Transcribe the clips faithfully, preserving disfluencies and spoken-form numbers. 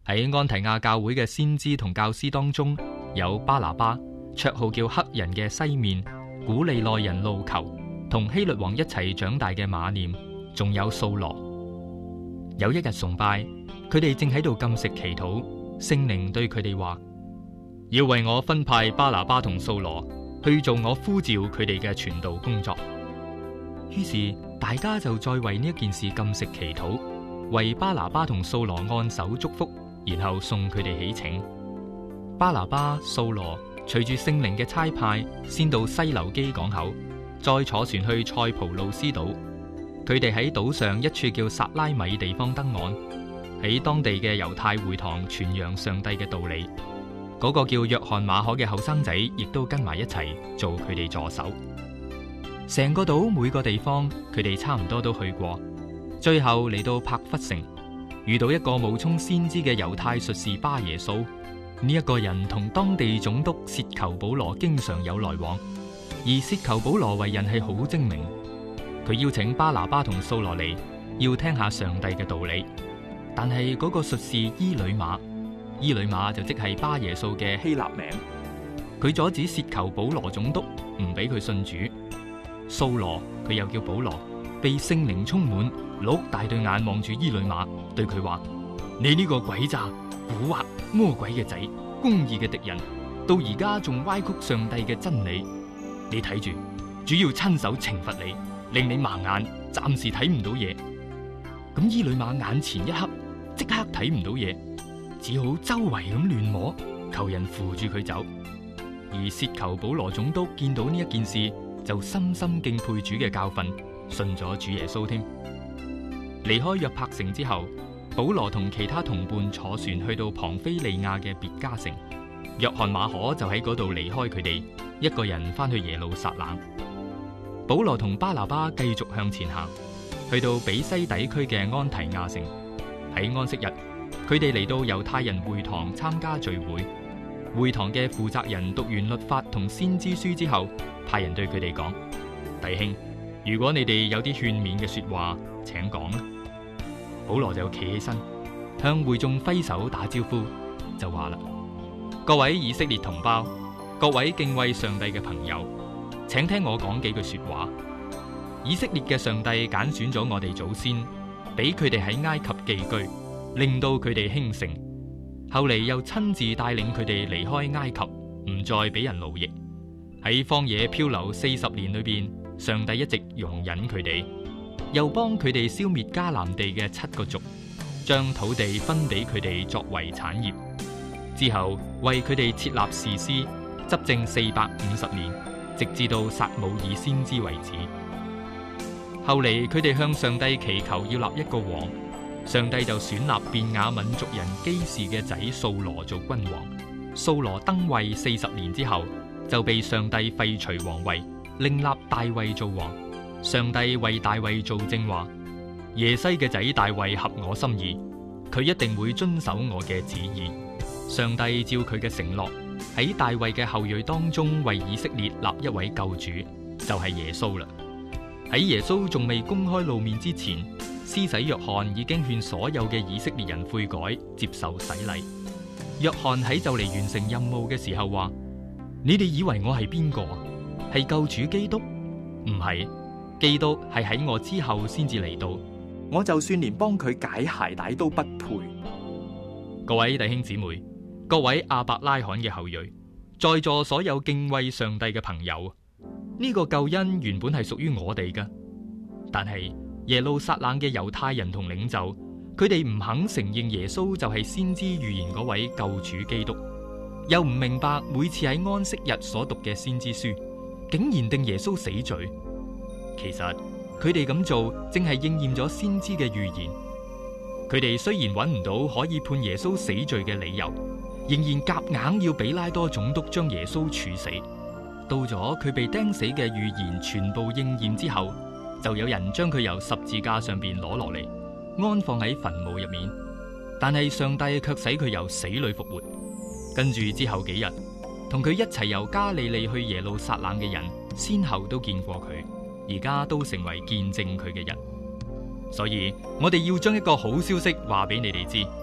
喺安提亞教會嘅先知同教師當中，有巴拿巴，綽號叫黑人嘅西面，古利奈人路求，同希律王一齊長大嘅馬念，仲有掃羅。有一日崇拜，佢哋正喺度禁食祈禱，聖靈對佢哋話：要為我分派巴拿巴同掃羅去做我呼召佢哋嘅傳道工作。於是大家就再為呢一件事禁食祈禱，為巴拿巴同掃羅按手祝福，然後送佢哋起程。巴拿巴、掃羅隨住聖靈嘅差派，先到西流基港口，再坐船去塞浦路斯島。佢哋喺島上一處叫撒拉米地方登岸，喺當地嘅猶太會堂傳揚上帝嘅道理。嗰、那個叫約翰馬可嘅後生仔，亦都跟埋一齊做佢哋助手。成個島每個地方，佢哋差唔多都去過。最後嚟到帕弗城，遇到一個冒充先知嘅猶太術士巴耶掃。呢、這、一個人同當地總督薛求保羅經常有來往，而薛求保羅為人係好精明。佢邀請巴拿巴同掃羅嚟，要聽下上帝嘅道理。但係嗰個術士伊呂馬，伊呂馬就即係巴耶掃嘅希臘名，佢阻止薛求保羅總督，唔俾佢信主。掃羅佢又叫保羅，被聖靈充滿，碌大對眼望住伊呂馬，對佢話：你呢個詭詐、蠱惑、魔鬼嘅仔，公義嘅敵人，到而家仲歪曲上帝嘅真理。你睇住，主要親手懲罰你，令你盲眼，暫時睇唔到嘢。咁伊呂馬眼前一黑，即刻睇唔到嘢，只好周圍咁亂摸，求人扶住佢走。而薛求保羅總督見到呢一件事，就深深敬佩主嘅教訓，信咗主耶穌添。離開約帕城之後，保羅同其他同伴坐船去到龐菲利亞嘅別加城，約翰馬可就喺嗰度離開佢哋，一個人翻去耶路撒冷。保羅同巴拿巴繼續向前行，去到比西底區嘅安提亞城。喺安息日，佢哋嚟到猶太人會堂參加聚會。會堂嘅負責人讀完律法同先知書之後，派人對佢哋講：弟兄，如果你哋有啲勸勉嘅說話，請講啦。保羅就企起身，向會眾揮手打招呼，就話啦：各位以色列同胞，各位敬畏上帝嘅朋友，請聽我講幾句說話。以色列嘅上帝揀選咗我哋祖先，俾佢哋喺埃及寄居，令到佢哋興盛。後嚟又親自帶領佢哋離開埃及，唔再俾人奴役。喺荒野漂流四十年裏邊，上帝一直容忍佢哋，又幫佢哋消滅迦南地嘅七個族，將土地分俾佢哋作為產業。之後為佢哋設立士師，執政四百五十年，直至到撒母耳先知為止。後嚟佢哋向上帝祈求要立一個王。上帝就選立便雅憫族人基士嘅仔掃羅做君王。掃羅登位四十年之後，就被上帝廢除王位，另立大衛做王。上帝為大衛做證話：耶西嘅仔大衛合我心意，佢一定會遵守我嘅旨意。上帝照佢嘅承諾，喺大衛嘅後裔當中為以色列立一位救主，就係耶穌啦。喺耶穌仲未公開露面之前，施洗約翰已經勸所有嘅以色列人悔改，接受洗禮。約翰喺就嚟完成任務嘅時候話：你哋以為我係邊個？係救主基督？唔係，基督係喺我之後先至嚟到。我就算連幫佢解鞋帶都不配。各位弟兄姊妹，各位亞伯拉罕嘅後裔，在座所有敬畏上帝嘅朋友，呢個救恩原本係屬於我哋㗎，但係耶路撒冷嘅猶太人同領袖，佢哋唔肯承認耶穌就係先知預言嗰位救主基督，又唔明白每次喺安息日所讀嘅先知書，竟然定耶穌死罪。其實佢哋咁做，正係應驗咗先知嘅預言。佢哋雖然揾唔到可以判耶穌死罪嘅理由，仍然夾硬要比拉多總督將耶穌處死。到咗佢被釘死嘅預言全部應驗之後，就有人將佢由十字架上邊攞落嚟，安放喺墳墓入面。但係上帝卻使佢由死裏復活。跟住之後幾日，同佢一齊由加利利去耶路撒冷嘅人，先後都見過佢，而家都成為見證佢嘅人。所以我哋要將一個好消息話俾你哋知，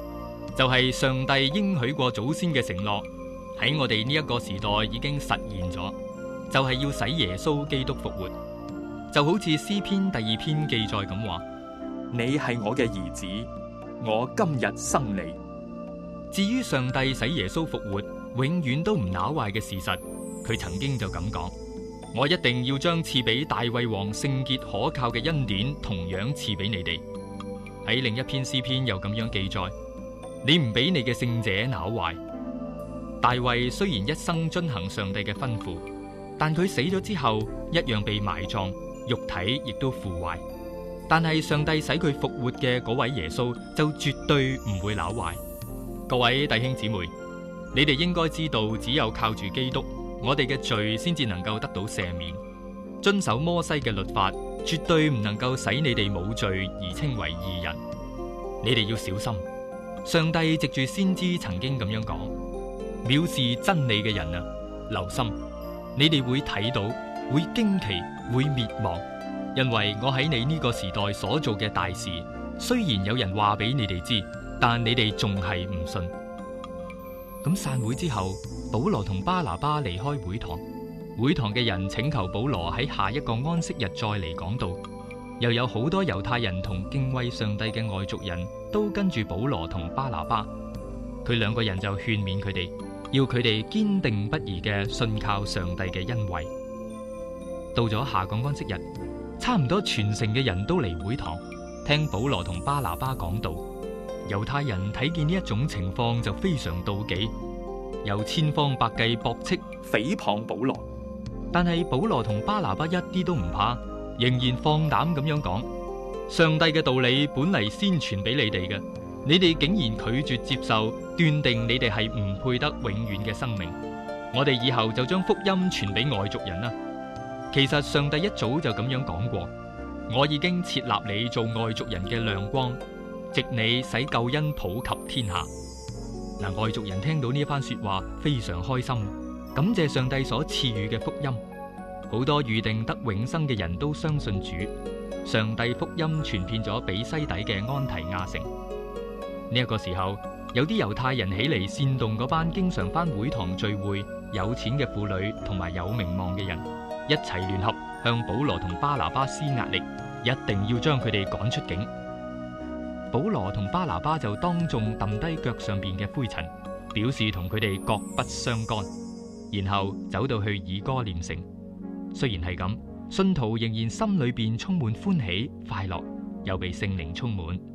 就係上帝應許過祖先嘅承諾，喺我哋呢一個時代已經實現咗，就係要使耶穌基督復活。就好似詩篇第二篇記載咁話： 你係我嘅兒子，我今日生你。 至於上帝使耶穌復活，永遠都唔朽壞嘅事實，佢曾經就咁講：我一定要將賜俾大衛王聖潔可靠嘅恩典同樣賜俾你哋。喺另一篇詩篇又咁樣記載：你唔俾你嘅聖者朽壞。大衛雖然一生遵行上帝嘅吩咐，但佢死咗之後一樣被埋葬，肉體亦都腐壞。但係上帝使佢復活嘅嗰位耶穌就絕對唔會朽壞。各位弟兄姊妹，你哋應該知道，只有靠住基督，我哋嘅罪先至能夠得到赦免。遵守摩西嘅律法，絕對唔能夠使你哋冇罪而稱為義人。你哋要小心，上帝藉住先知曾經咁樣講：藐視真理嘅人啊，留心，你哋會睇到，會驚奇，會滅亡，因為我喺你呢個時代所做嘅大事，雖然有人話俾你哋知，但你哋仲係唔信。咁散會之後，保羅同巴拿巴離開會堂，會堂嘅人請求保羅喺下一個安息日再嚟講道。又有好多猶太人同敬畏上帝嘅外族人都跟住保羅同巴拿巴，佢兩個人就勸勉佢哋，要佢哋堅定不移嘅信靠上帝嘅恩惠。到咗下個安息日，差唔多全城嘅人都嚟會堂聽保羅同巴拿巴講道。猶太人睇見呢一種情況就非常妒忌，又千方百計駁斥誹謗保羅。但係保羅同巴拿巴一啲都唔怕，仍然放膽咁樣講：上帝嘅道理本嚟先傳俾你哋嘅，你哋竟然拒絕接受，斷定你哋係唔配得永遠嘅生命。我哋以後就將福音傳俾外族人啦。其實上帝一早就咁樣講過，我已經設立你做外族人嘅亮光，藉你使救恩普及天下。嗱，外族人聽到呢一番說話，非常開心，感謝上帝所賜予嘅福音。好多預定得永生嘅人都相信主，上帝福音傳遍咗比西底嘅安提亞城。呢一個時候，有啲猶太人起嚟煽動嗰班經常返會堂聚會、有錢嘅婦女同埋有名望嘅人，一齊聯合向保羅同巴拿巴施壓力，一定要將佢哋趕出境。保羅同巴拿巴就當眾抌低腳上邊嘅灰塵，表示同佢哋各不相干，然後走到去以哥念城。雖然係咁，信徒仍然心裏邊充滿歡喜快樂，又被聖靈充滿。